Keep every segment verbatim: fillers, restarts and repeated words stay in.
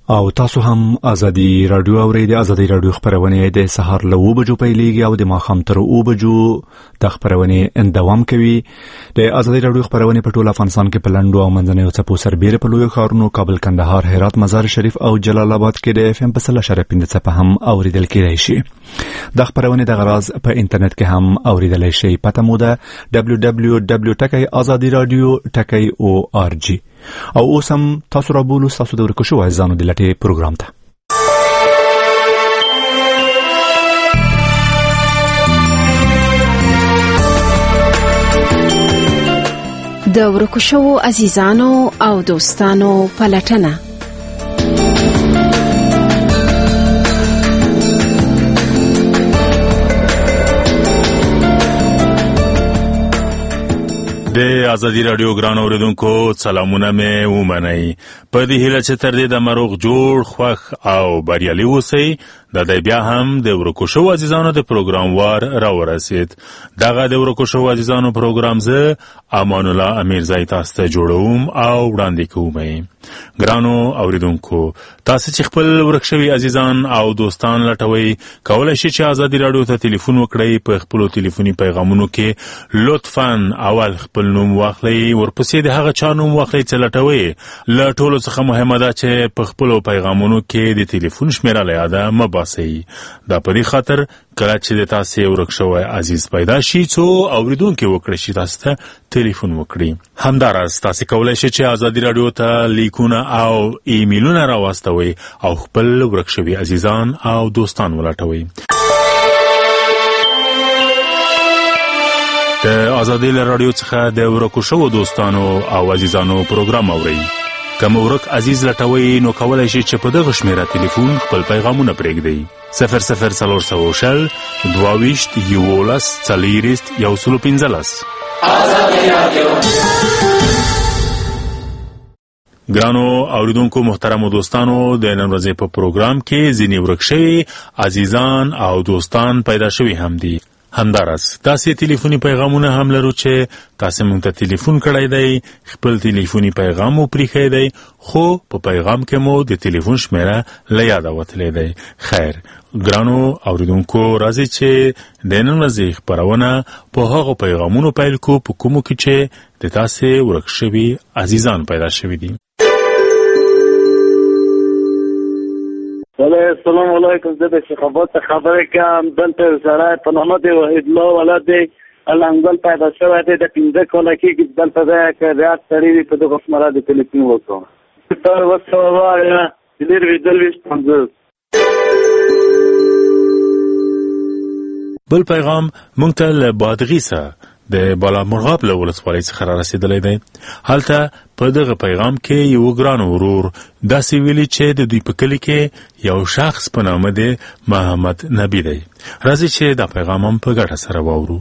او تاسو هم ازادي رادیو اورئ. د ازادي رادیو خبرونه د سهار له اوه بجو پیلېږي او د ماښام تر اوه بجو د خبرونه اندوام کوي. د ازادي رادیو خبرونه په ټول افغانستان کې په لنډو او منځنیو څپو سربېره په لویو ښارونو کابل، کندهار، هرات، مزار شریف او جلال آباد کې د اف ام په سل اشاریه پنځه څپه هم اوریدل کېدای شي. د خبرونه د غراز په انټرنیټ کې هم اوریدل شي. پته مو ده دبلیو دبلیو دبلیو ټکی ازادي رادیو ټکی او آر جی. او اوس هم تاسو را بولو تاسو د ورکو شو عزیزانو د لټې پروګرام ته. د ورکو شو عزیزانو او دوستانو پلټنه. د ازادي رادیو ګران اوریدونکو سلامونه مې ومنئ. په دې هیله چې تر دې د مروغ جوړ خوښ او بریالي اوسئ. د دې بیا هم د ورکو شو عزیزانو د پروګرام وار را ورسید. دغه د ورکو شو عزیزانو پروګرام زه امان الله امیرزی تاسو ته جوړوم او وړاندې کوم. ګرانو اوریدونکو تاسو چې خپل ورک شوي عزیزان او دوستان لټوي کولای شئ چې ازادي رادیو ته ټلیفون وکړئ. په خپل ټلیفوني پیغامونو کې لطفاً اول خپل نوم واخلئ، ورپسې د هغه چا نوم واخلئ چې لټوي. له ټولو څخه مهمه ده چې په خپل پیغامونو کې د ټلیفون شمیره له یاده مه باسئ. دا په دې خاطر کله چې د تاسو ورک شوی عزیز پیدا شي څو اوریدونکو وکړي چې تاسو ته ټلیفون وکړي. همداراز تاسو کولای شئ چې ازادي رادیو ته لیکونه او ایمیلونه راوستوي او خپل ورک شوی عزیزان او دوستان ولټوي. د ازادي رادیو څخه د ورکو شو دوستانو او عزیزانو پروګرام اورئ. کوم ورک عزیز لټوي نو کولای شي چې په دغه شمیره ټلیفون خپل پیغامونه پرېږدي. صفر صفر څلور سوه شل دوه ویشت یوولس څلېرویشت یو سل پنځلس. ازادي رادیو. ګرانو اوریدونکو محترمو دوستانو د نن ورځې په پروګرام کې ځینې ورک شوي عزیزان او دوستان پیدا شوي هم دي. همداراز تاسې ټلیفوني پیغامونه هم لرو چې تاسې مونږ ته ټلیفون کړی دی، خپل ټلیفوني پیغام مو پریښی دی، خو په پیغام کې مو د ټلیفون شمیره له یاده وتلی دی. خیر ګرانو اوریدونکو راځئ چې د نن ورځې خپرونه په هغو پیغامونو پیل کو په کومو کې چې د تاسې ورک شوي عزیزان پیدا شوي دي. السلام علیکم. زه د شخابات خبرې کوم. دلته سړی په نامه د وحید الله ولد دی الانګل پیدا شوی دی. د پنځه کاله کېږي دلته دی که ریاض سړی وي په دغه شماره د ټلیفون وکړم. تا اوه سوه وایه څلېرویشت درویشت پنځوس. بل پیغام مونږ ته له بادغیسه د بالامرغاب له ولسوالۍ څخه را رسېدلی دی. هلته په دغه پیغام کې یو ګران ورور داسې ویلي چې د دوی په کلي کې یو شخص په نامه دی محمد نبی دی. راځئ چې دا پیغام هم په ګډه سره واورو.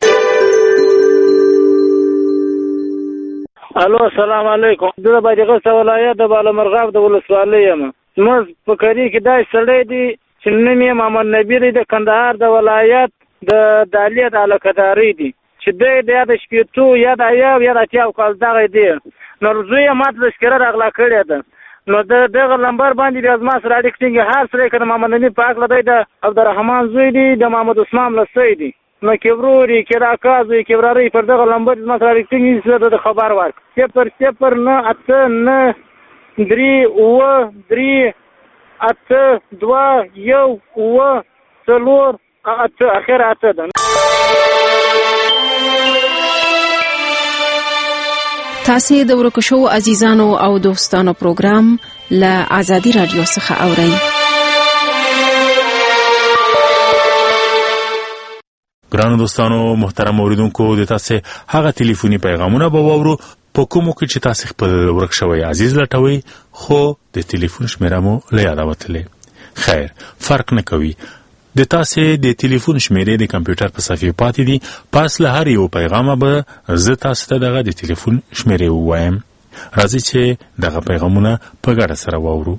الو السلام علیکم. زه د بادغیس ولایت د بالامرغاب د ولسوالۍ یم. زموږ په کلي کې دا سړی دی چې نوم یې محمد نبی دی، د کندهار د ولایت د دالیه د علاقهدارۍ دی، چې دی د یا د شپېتو یا د ایاو یا د اتیاو کال دغه دی. نو زوی یې ما ته تذکره راغلا کړې ده. نو د دغه لمبر باندې بیا زما سره اړیکې ټینګې. هر سړی که د محمد نبي په هکله دی د عبدالرحمن زوی دی، د محمد عثمان لسی دی، نو کې ورور یې کې راکا زوی کې وراره یې پر دغه لمبر زما سره اړیکې ټینګې د خبر ورکړه. صفر صفر نه اته نه درې اوه درې اته دوه یو اوه څلور اته اخر اته ده. تاسې د ورکو شو عزیزانو او دوستانو پروګرام له ازادي رادیو څخه اورئ. ګرانو دوستانو محترم اوریدونکو د تاسې هغه ټلیفوني پیغامونه به واورو په کومو کې چې تاسې خپل ورک شوی عزیز لټوئ خو د ټلیفون شمیره مو له یاده وتلې. خیر فرق نه کوي. د تاسې د ټلیفون شمیرې د کمپیوټر په صفحې پاتې دي. پس له هر یو پیغامه به زه تاسو ته دغه د ټلیفون شمیرې ووایم. راځئ چې دغه پیغامونه په ګډه سره واورو.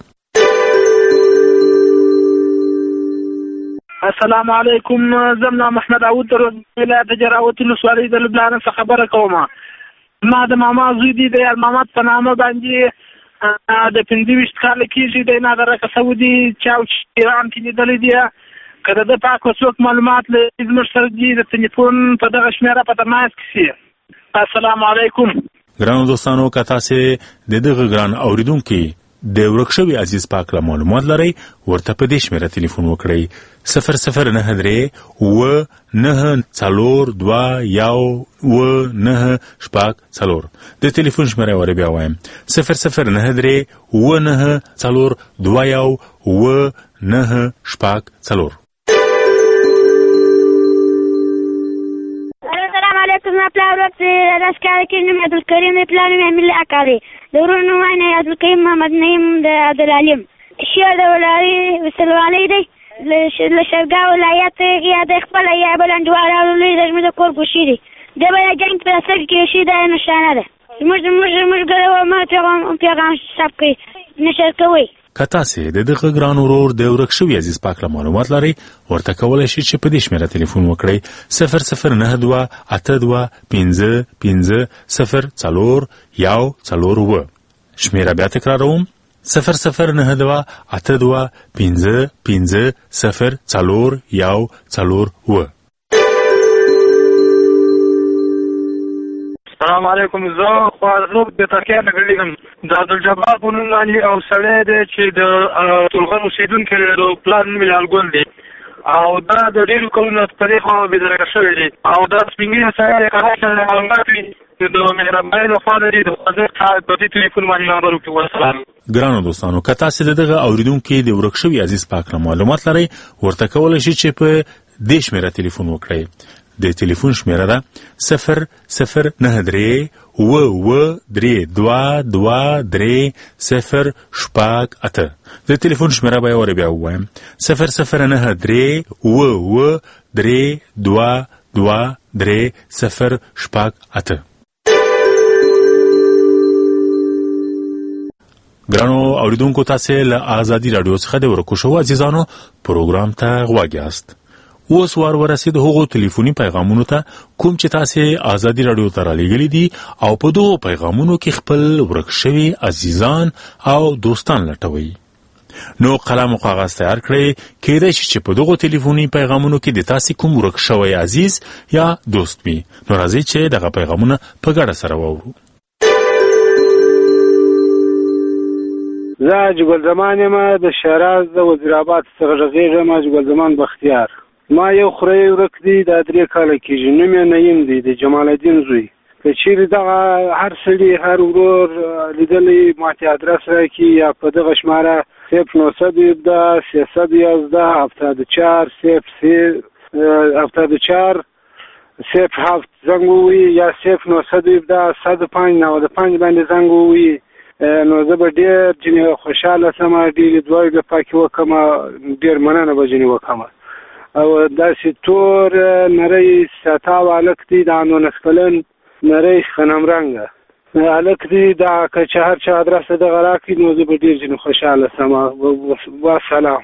السلام علیکم. زمنا محمد عود در ولایت جراوت ولسوالۍ د لبنان څخه خبره کوم. ما د ماما زوی دی د محمد په نامه باندې د پنځه ویشت کاله کېږي دی نادرکه سعودي چا چې ایران کې لیدلی دی که د ده په هکله څوک معلومات لري زموږ سره دي د تلیفون په دغه شمېره په تماس کې شي. السلام علیکم. ګرانو دوستانو که تاسې د دغه ګران اورېدونکي د ورک شوي عزیز پاک له معلومات لرئ ورته په دې شمېره تلیفون وکړئ صفر صفر نهه درې اوه نهه څلور دوه یو اوه نهه شپږ څلور. د تلیفون شمېره ورې بیا وایم صفر صفر نهه درې اوه نهه څلور دوه یو اوه نهه شپږ څلور. زما پلار ورځ داسې کار کوي نوم عبدالکریم دی پلار نوم امیل اکا دی د ورور نوم وایي عبدالکریم محمد نعیم د عبدالعلیم شعر د ولایي وسلوالۍ دی له شرګاه ولایت یا د خپله یا بل انډیوالانو لوی د زموږ د کور ګوشي دی دی به د جنګ په اثر کې شي دا نښانه ده زموږ زموږ زموږ ګرو پیغام ثبت کړئ نشر کوئ. که تاسې د دغه ګران ورور د ورک شوي عزیز پاک له معلومات لرئ ورته کولی شئ چې په دې شمېره تلیفون وکړئ صفر صفر نهه دوه اته دوه پنځه پنځه صفر څلور یو څلور اووه. شمېره بیا تکراروم صفر صفر نهه دوه اته دوه پنځه پنځه صفر څلور یو څلور اووه. السلام علیکم. زه خواږه د ترکیې نه ګرځم د عبدالجبار په نوم باندې او سړی دی چې د تورغن اوسېدونکی دی د پلار نوم یې لالګل دی او دا د ډېرو کلونو په دې خوا بېدرکه شوی دی او دا سپین ږیری سړی دی که هر څه معلومات وي د مهربانۍ لخوا لري د خوځښت په دې تلیفون باندې خبر وکړي. والسلام. ګرانو دوستانو که تاسې د دغه اورېدونکي د ورک شوي عزیز پاک له معلومات لرئ ورته کولی شئ چې په دې شمېره تلیفون وکړئ. د تلیفون شمېره ده صفر صفر نهه درې اوه اوه درې دوه دوه درې صفر شپږ اته. د تلیفون شمېره به یې ورې بیا ووایم صفر صفر نهه درې اوه اوه درې دوه دوه درې صفر شپږ اته. ګرانو اورېدونکو تاسې له ازادي راډیو څخه د ورکو شوو عزیزانو پروګرام ته غوږ یاست. اوس وار ورسید هغو تلیفوني پیغامونو ته کوم چې تاسې ازادي راډیو ته رالیږلي دي او په دغو پیغامونو کې خپل ورک شوي عزیزان او دوستان لټوئ. نو قلم او کاغذ تیار کړئ کېدای شي چې په دغو تلیفوني پیغامونو کې د تاسې کوم ورک شوی عزیز یا دوست وي. نو راځئ چې دغه پیغامونه په ګډه سره واورو. زه جګل زمان یم د شیراز د وزیرآباد څخه غږیږم. جګل زمان بختیار. ما یو خورۍ ورک دی دا درې کاله کېږي نوم یې نعیم دی د جمال الدین زوی. که چیرې دغه هر سړي هر ورور لیدلی ماته ادرس راکړي یا په دغه شماره صفر نه صد یازده سه صد یازده هفتاد و چهار صفر هفتاد و چهار صفر هفت زنګ ووهي یا صفر نه صد یازده صد و پنج نود و پنج باندې زنګ ووهي نو زه به ډېر ځینې خوشحاله شم ډېرې دعاوې به پکې وکړم ډېر مننه به ځینې وکړم. او داسې تور نری ساتاو هلک دی د نولس کلن نری خنمرنګه هلک دی دا که چې هر چا ادرس دغه راکړي نو زه به ډېر ځینې خوشحاله شم. والسلام.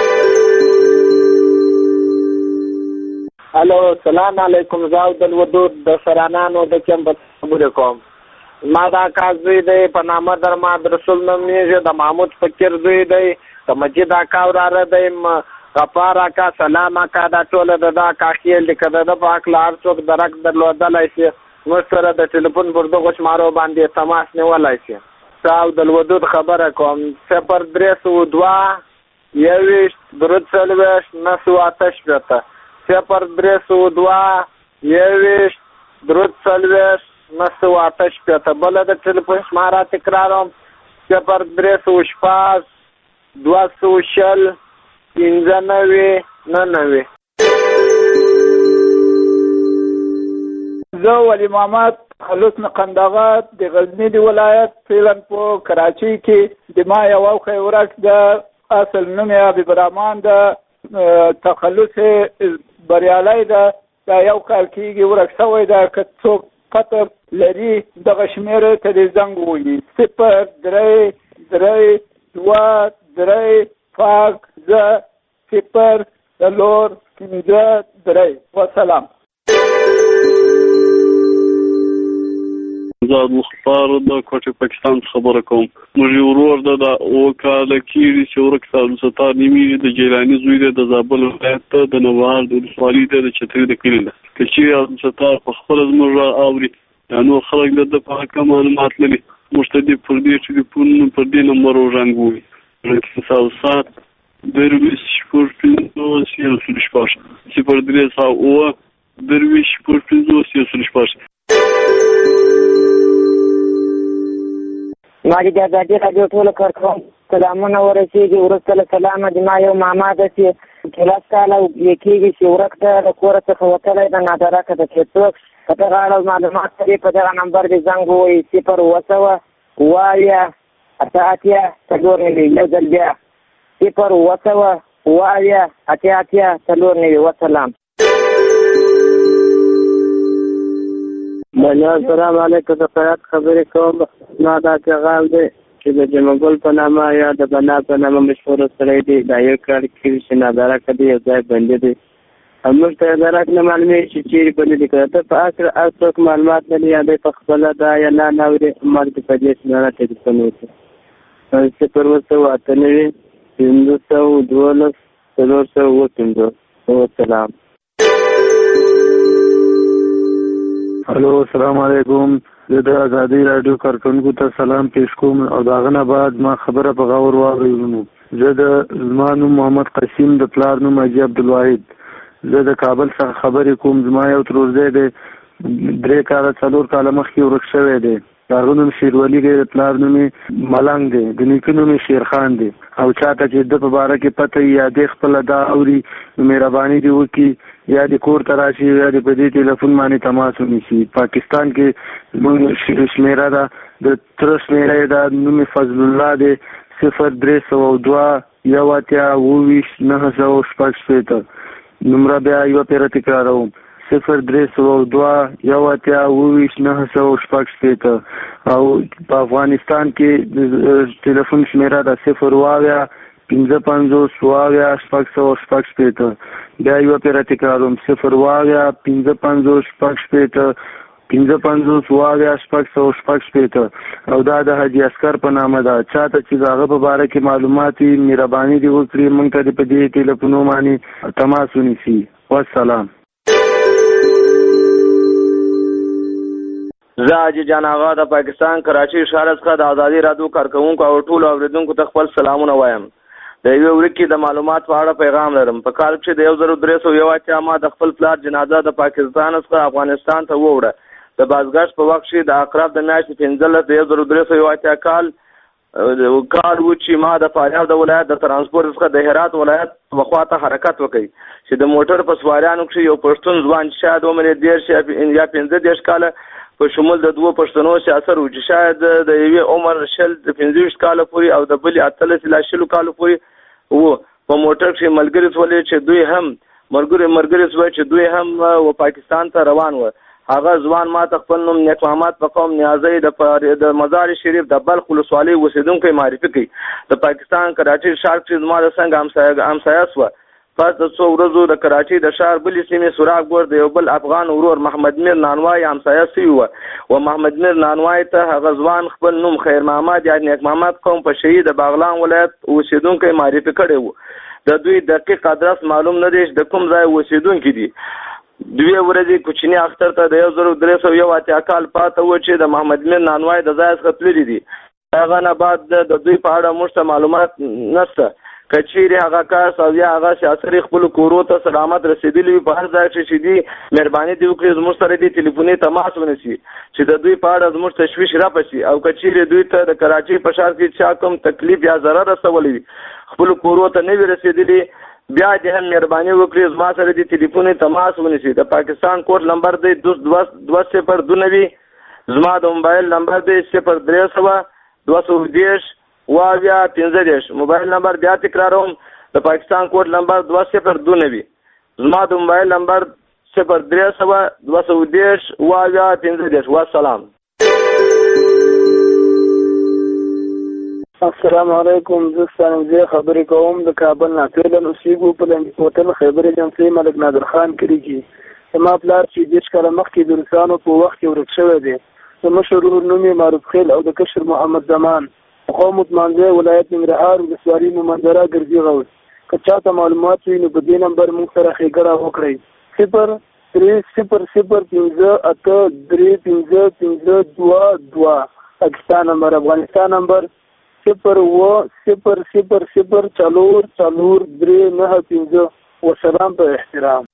هلو سلام علیکم. زه عبدالودود د سرانانو د کمپ خبرې کوم. ما دا کار زوی دی په نامه در محمد رسول نومیږي د محمود فقیر زوی دی د مجید اکا وراره دی غفار اکا سلام اکا دا ټوله د دا اکا خیل دي که د ده په هکله هر څوک درک درلودلی شي موږ سره د ټلیفون پر دغو شمارو باندې تماس نیولی شي. زه عبدالودود خبره کوم صفر درې سوه دوه یوویشت درود څلوېښت نهه سوه اته شپېته صفر درې سوه دوه یوویشت درود څلوېښت نهه سوه اته شپېته. بله د ټلیفون شماره تکراروم صفر درې سوه شپږ دوه سوه شل پنځه نوي نهه نوي. زه ولی محمد خلوص قندغات د غزنی دی ولایت فعلا په کراچۍ کې د ما یو وخت ورک د اصل نوم یې حبیب الرحمن د تخلص بریالی ده دا یو کال کېږي ورک شوی ده. که څوک پته لري دغه شمېرې ته د زنګ ووهي صفر درې درې دوه درې شپږ زه صفر څلور پنځه درې. والسلام. شهزاد مختار د کوټه پاکستان خبره کوم. موږ ورور د او کال کې چې ورک عبد الستار نیمي د جیلانی زوی د زابل ولایت د نوار د ولسوالۍ د چتري د کلی ده. چې عبد الستار په خپل زموږ اوري نو خلک د په حق معلومات لري. مشتدي پر دې چې په پر دې نمبر ورنګوي. رقم سات درویش پر پنځوس یو سل شپږ صفر درې سوه اوه درویش پر پنځوس یو سل شپږ. ما د ازادي راډیو ټولو کارکوونکو سلامونه ورسېږي. وروسته له سلامه د ما یو ماما داسې چې لس کاله کېږي چې ورک ته د کوره څخه وتلی ده نادرکه ده چې څوک په دغه اړه معلومات لري په دغه نمبر د زنګ ووایي صفر اوه سوه اوه اویا اته اتیا څلور نوي. یو ځل بیا صفر اوه سوه اوه اویا اتیا اتیا څلور نوي. وسلام. بله السلام علیکم. د خیرات خبرې کوم. ما دا پیغام دی چې د جمعګل په نامه یا د بنا په نامه مشهور سړی دی. دا یو کال کې چې نادرکه دی یو ځای بندي دی. موږ ته ادارات نه معلومې چې چیرې بندي دي کړه. ته په اصل هر څوک معلومات لري یا دی په خپله دا یا نه نه اوري. ما د په دې سره ټلیفون وکړو صفر اوه سوه اته نوي پنځه سوه دولس څلور سوه اوه پنځوس. وسلام. هلو السلام علیکم. زه د ازادي راډیو کارکونکو ته سلام پیش کوم او د هغه نه بعد ما خبره په غور واورېدم. زه د زما نوم محمد قسیم د پلار نوم حاجي عبدالواحد. زه د کابل څخه خبرې کوم. زما یو ترورزی دی درې کاله څلور کاله مخکې ورک شوی دی. د هغه نوم شیروالي دی. د پلار نوم یې ملنګ دی. د نیکه نوم یې شیرخان دی. او چاته چې د په باره کې پته یا د خپله دا اوري نو مهرباني دې وکړي یا د کور ته راشي یا د په دې ټلیفون باندې تماس ونیسي. پاکستان کې موږ شمیره ده د تره شمیره یې ده نوم یې فضل الله دی. صفر درې سوه دوه یو اتیا اوه ویشت نهه سوه شپږ شپېته. نمره بیا یوه پیره تکراروم صفر درې سوه دوه یو اتیا اوه ویشت نهه سوه شپږ شپېته. او په افغانستان کې ټلیفون شمیره ده صفر اوه اویا پنځه پنځوس اوه اویا شپږ سوه شپږ شپېته. بیا یوه پیره تکراروم صفر اوه اویا پنځه پنځوس شپږ شپېته پنځه پنځوس اوه اویا شپږ سوه شپږ شپېته. او دا د حاجي عسکر په نامه ده. چاته چې د هغه په باره کې معلومات وي مهرباني دې وکړي موږ ته دې په دې ټلیفونو باندې تماس ونیسي. والسلام. زه حاجي جان آغا د پاکستان کراچي ښار څخه د ازادي راډیو کارکوونکو او ټولو اورېدونکو ته خپل سلامونه وایم. د یوې ورکې د معلومات په اړه پیغام لرم. په کال کې د یو زر درې سوه یو اتیا ما د خپل پلار جنازه د پاکستان څخه افغانستان ته ووړه. د بازګشت په وخت کې د اقرب د میاشتې پنځلس د یو زر درې سوه یو اتیا کال کال و چې ما د فاریاب د ولایت د ترانسپورت څخه د هرات ولایت په خوا ته حرکت وکړ چې د موټر په سواریانو کې یو پښتون ځوان شاید عمر یې دېرش یا پنځه دېرش کاله په شمول د دوه پښتنو سیاست و چې شاید د یوې عمر شل د پنځه ویشت کاله پورې او د بلې اتلس لا شلو کالو پورې و په موټر کې ملګري شولې چې دوی هم ملګري ملګري شوی چې دوی هم و پاکستان ته روان و. هغه ځوان ما ته خپل نوم نیک محمد په قوم نیازی د د مزار شریف د بلخ ولسوالۍ اوسېدونکی معرفي کړي. د پاکستان کراچي ښار کې زما د څنګه همسایه شوه. پس د څو ورځو د کراچي د ښار بلې سیمې سوراخ ګور د یو بل افغان ورور محمد میر نانوای همسایه سوی وه و محمد میر نانوای ته هغه ځوان خپل نوم خیر محمد یا نیک محمد قوم په شهید د باغلان ولایت اوسېدونکی معرفي کړی و. د دوی دقیق ادرس معلوم نه دی چې د کوم ځای اوسېدونکي دي. دوی ورځې کوچني اختر ته د یو زر درې سوه یو اتیا کال پاته و چې د محمد میر نانوای د ځای څخه تللي دي. هغه نه بعد د دوی په اړه موږ ته معلومات نشته. که چیرې هغه کس او یا هغه سیاسري خپلو کورو ته سلامت رسېدلي وي په هر ځای کې چې دي مهرباني دې وکړي زموږ سره دې ټلیفوني تماس ونیسي چې د دوی په اړه زموږ تشویش راپسي. او که چیرې دوی ته د کراچۍ په ښار کې چا کوم تکلیف یا ضرر رسولی وي خپلو کورو ته نه وي رسېدلي بیا دې هم مهرباني وکړي زما سره دې ټلیفوني تماس ونیسي. د پاکستان کوډ نمبر دی دوه صفر دوه نوي. زما د موبایل نمبر دی صفر درې سوه دوه سوه دېرش اوه اویا پنځه دېرش. موبایل نمبر بیا تکراروم د پاکستان کوډ نمبر دوه صفر دوه نوي. زما د موبایل نمبر صفر درې سوه دوه سوه دېرش اوه اویا پنځه دېرش. والسلام. السلام علیکم. زه ستانمزی خبرې کوم د کابل نه. فعلا اوسېږو په لنډي هوټل خیبر ایجنسۍ ملک نادر خان کلي کې. زما پلار چې دېرش کاله مخکې د روسانو په وخت کې ورک شوی دی د مشر ورور نوم یې معروف خیل او د کشر محمد زمان، قوم مانځه ولایت ننګرهار ولسوالي مومندره ګرځي غوث. که چاته معلومات وي نو په دې نمبر موږ سره ښېګړه وکړئ. صفر درې صفر صفر پنځه اته درې پنځه پنځه دوه دوه. پاکستان نمبر. افغانستان نمبر صفر اوه صفر صفر صفر څلور څلور درې نهه پنځه. وسلام په احترام.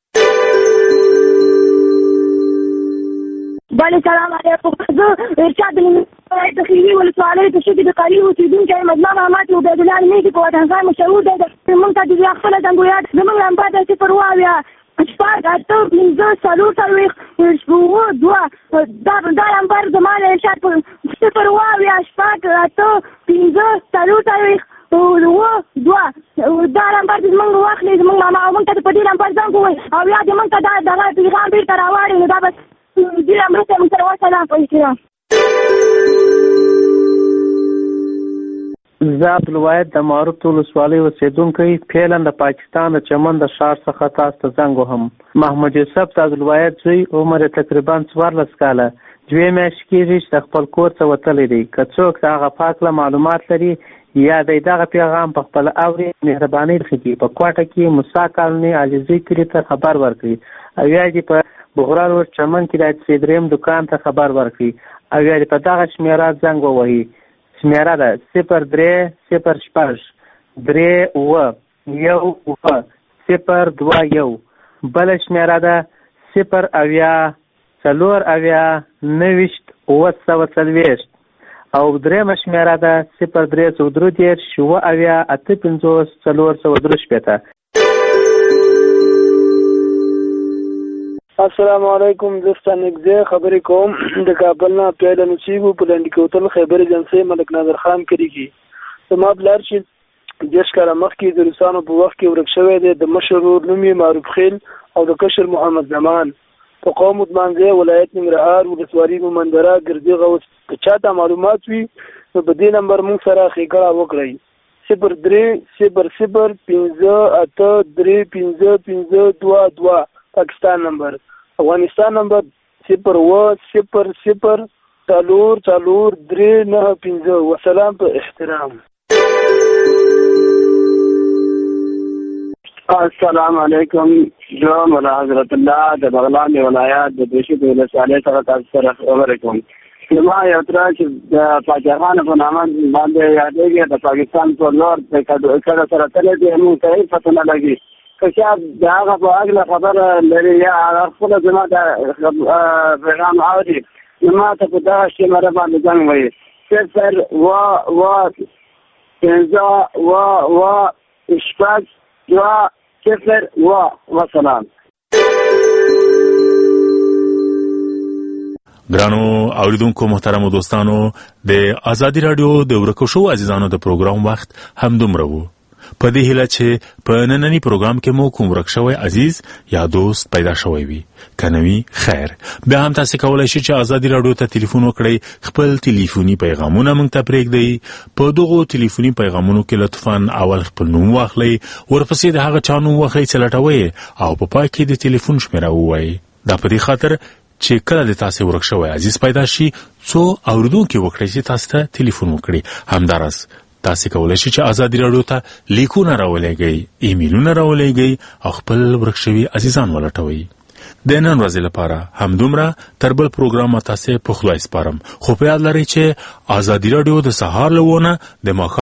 بله سلام علیکم. زه ارشاد ولایت د خیري ولسوالۍ د شګې د قالي اوسېدونکی مدنه محمد عبیدالله نومېږي. په وطنخان مشهور دی. موږ ته د بیا خپله زنګویات زموږ نمبر دی صفر اوه اویا شپږ اته پنځه څلور څلوېښت اووه دوه. دا نمبر زما د ارشاد په صفر اوه اویا شپږ اته پنځه څلور څلوېښت اووه دوه. دا نمبر دې زموږ واخلې زموږ ماما او موږ ته په دې نمبر زنګ ووایي او یا دې موږ ته دا دغه پیغام بېرته راواړي نو دا به دې مرسته موږ سره وسلام په احترام. زه عبدالواحد د معروف ولسوالۍ اوسېدونکی فعلا د پاکستان د چمن د ښار څخه تاسو ته زنګ وهم. محمد یوسف د عبدالواحد زوی، عمر یې تقریبا څوارلس کاله، دوې میاشتې کېږي چې د خپل کور څخه وتلی دی. که څوک د هغه په هکله معلومات لري یا دی دغه پیغام په خپله اوري، مهربانۍ څخه په کوټه کې موسی کالوني علیزي کلي ته خبر ورکړي او یا دې په بغران روډ چمن کې د سي درېیم دکان ته خبر ورکړي او یا دې په دغه شمېره زنګ ووهي. شمېره ده صفر درې صفر شپږ درې اووه یو اووه صفر دوه یو. بله شمېره ده صفر اویا څلور اویا نهویشت اووه سوه څلوېښت او درېیمه شمېره ده صفر درې څو درې دېرش اووه اویا اته پنځوس څلور سوه درې شپېته. السلام علیکم. زه ستانکزی خبرې کوم د کابل نه. پیاله نصیبو په لنډي کوتل خیبر ایجنسۍ ملک نادر خان کلیږي. زما پلار چې دېرش کاله مخکې د روسانو په وخت کې ورک شوی دی. د مشر ورور نوم یې معروف خیل او د کشر محمد زمان، په قوم مانځه ولایت ننګرهار ولسوالي مومندره ګرځي غوث. که چاته معلومات وي نو په دې نمبر موږ سره ښېګړه وکړئ. صفر درې صفر صفر پنځه اته درې پنځه پنځه دوه دوه. پاکستان نمبر. افغانستان نمبر صفر اوه صفر صفر څلور څلور درې نهه پنځه. وسلام په احترام. السلام علیکم. زه مولا حضرت الله د بغلان ولایت د دوشي ولسوالۍ څخه تاسو سره خبرې کوم. زما یو تره چې د پاچاخان په نامه باندې یادېږي، د پاکستان په لور د کډه سره تللی دی، موږ ته هېڅ پته نه لګي. که چا د هغه په هکله خبره لري یا هغه خپله زما د پیغام اوري نو ما ته په دغه شمېره باندې زنګ ووایي صفر اوه اوه پنځه اوه اوه شپږ دوه صفر اوه. وسلام. ګرانو اوریدونکو محترمو دوستانو، د ازادي راډیو د ورکو شو عزیزانو د پروګرام وخت هم دومره وو. په دې هیله چې په نننی پروګرام کې مو کوم ورک شوی عزیز یا دوست پیدا شوی وي. که نه وي خیر، بیا هم تاسو کولی شئ چې ازادي راډیو ته تلیفون وکړئ، خپل تلیفوني پیغامونه موږ ته پرېږدئ. په دغو تلیفوني پیغامونو کې لطفا اول خپل نوم واخلئ، ورپسې د هغه چا نوم واخلئ چې لټوئ او په پای کې د تلیفون شمېره ووایئ. دا په دې خاطر چې کله د تاسو ورک شوی عزیز پیدا شي څو اوریدونکي وکړئ چې تاسو ته تلیفون وکړي. همداراز تاسو کولی شئ چې ازادي راډیو ته لیکونه راولېږئ، ایمیلونه راولېږئ او خپل ورک شوي عزیزان ولټوئ. د نن ورځې لپاره همدومره. تر بل پروګرام تاسو په خدای سپارم، خو په یاد لرئ چې ازادي راډیو د سهار له ونه د